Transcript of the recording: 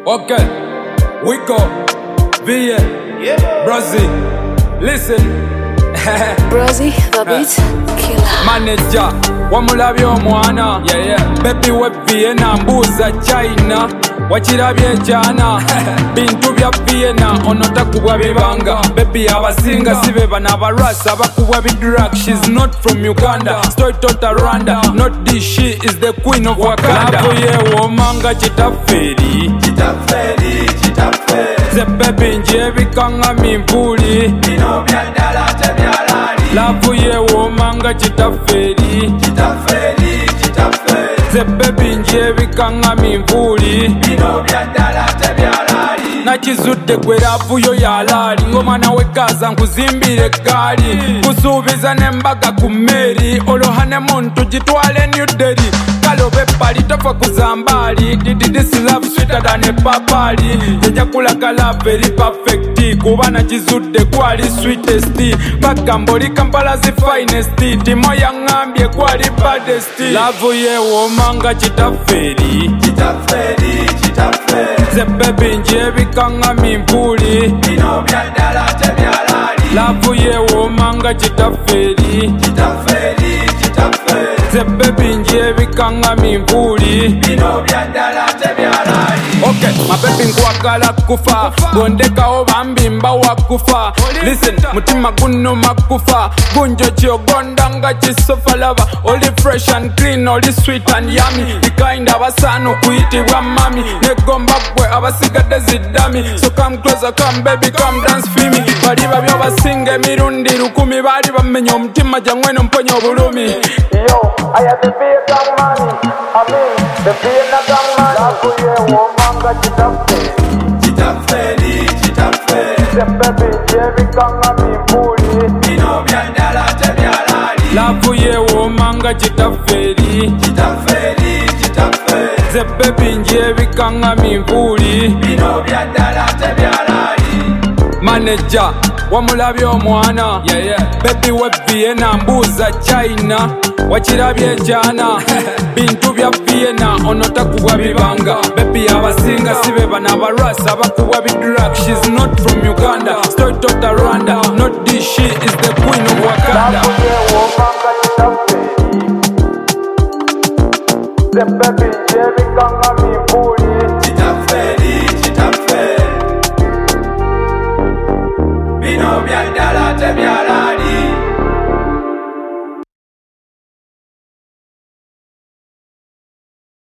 Okay, we go. VA, Brazil. Listen. Brazil, the beat killer. Manager, wamulabye omwana. Baby we Vienna, mbuza China. Wachirabye jana. Bintu bya Vienna, onotakubwa bibanga. Baby abasinga sibe bana abarasa abakubwa bidrug. She's not from Uganda, straight out Rwanda. Not this, she is the queen of Wakanda. Lavuye womanga chitaferi. Ze baby nje bikanga mimvuli. Bino byadala tebyalali. Lavuye womanga chitaferi. Ze baby nje bikanga mimvuli. Bino byadala tebyalali. Nakizudde gwe lavuyo yalali. Ngomwana wekaza nkuzimbire gali. Kusuubiza nembaga ku mmeri. Olohane muntu gitwale New Delhi. Kalobe pali tofa kuzambali. Did this love sweeter than a papali. Yajakulaga love very perfect. Kuba nakizudde kwali sweetest. Bagamboli Kampala zi finest. Timo yangambye kwali baddest. Lavuye womanga chitaferi. Ze baby nje bikanga mimvuli. Bino byadala tebyalali. Lavuye womanga chitaferi. Ze baby nje bikanga mimvuli. Bino byadala tebyalali. Okay, my baby nkwagala kufa. Gondekawo bambimba wakufa. Listen, mutima guno makufa. Gunjo chiogondanga chisofa lava. Only fresh and clean, only sweet and yummy. The kind abasano kuyitibwa mami. Negomba gwe abasigadde ziddami. So come closer, come baby, come dance for me. Bali babyo basinga emirundi 10. Bali bamenya omutima jangweno mponye obulumi. Yo, I have the beer gang money. I mean, the beer na gang money. Lavuye womanga chitaferi. Ze baby nje bikanga mimvuli. Bino byadala tebyalali. Lavuye womanga chitaferi. Ze baby nje bikanga mimvuli. Bino byadala tebyalali. Manager, wamulabye omwana. Baby we Vienna, mbuza China. Wachirabye jana. Bintu bya Vienna, onotakubwa bibanga. Baby abasinga sibe bana abarasa abakubwa bidrug. She's not from Uganda, straight out Rwanda. Not this, she is the queen of Wakanda. Lavuye womanga chitaferi. Ze baby nje bikanga mimvuli. Bino byadala tebyalali.